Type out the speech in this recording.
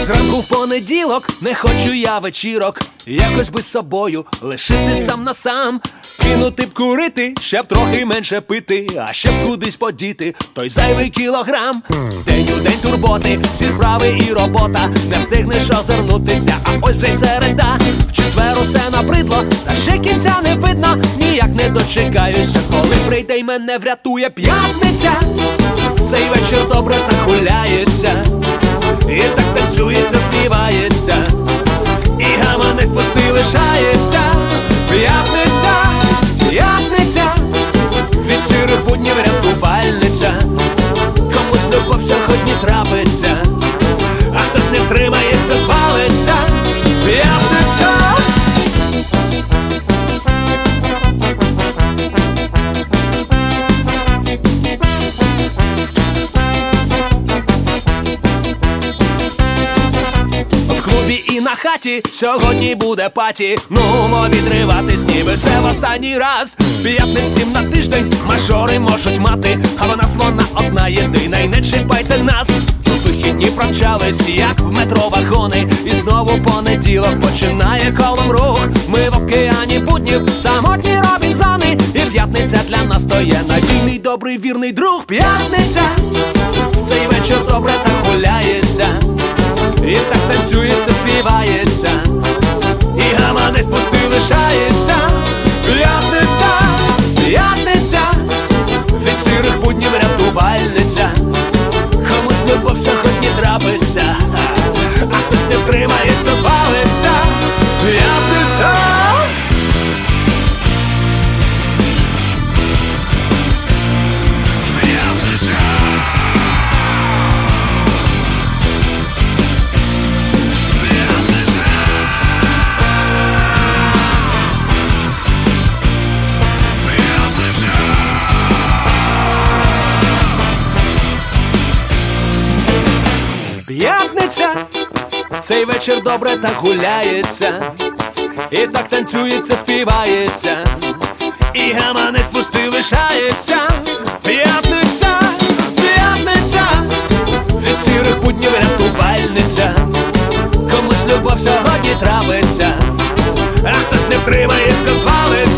Зранку в понеділок не хочу я вечірок, якось би з собою лишити сам на сам. Кинути б курити, щоб трохи менше пити, а щоб кудись подіти той зайвий кілограм. День у день турботи, всі справи і робота, не встигнеш озирнутися, а ось вже й середа. В четвер усе набридло, та ще кінця не видно, ніяк не дочекаюся, коли прийде й мене врятує п'ятниця. Цей вечір добре так гуляється, і так танцюється, співається, і гаманець пустий лишається. П'ятниця, п'ятниця, від сірих буднів рятувальниця. Комусь любов сьогодні трапиться, а хтось не втримається, звалиться. П'ятниця. І на хаті сьогодні буде паті. Нумо відриватись, ніби це в останній раз. П'ятниць 7 на тиждень мажори можуть мати, а в нас вона одна єдина, і не чіпайте нас. Вихідні промчались, як в метро вагони, і знову понеділок починає колом рух. Ми в океані буднів, самотні Робінзони, і п'ятниця для нас то є надійний, добрий, вірний друг. П'ятниця, в цей вечір добре так гуляється, і так танцюється, співається, і гаманець пустий лишається. П'ятниця, п'ятниця, від сірих буднів рятувальниця. Комусь любов сьогодні трапиться, а хтось не втримається, звалиться. П'ятниця. П'ятниця, в цей вечір добре так гуляється, і так танцюється, співається, і гаманець пустий лишається. П'ятниця, п'ятниця, від сірих буднів рятувальниця. Комусь любов сьогодні трапиться, а хтось не втримається, звалиться.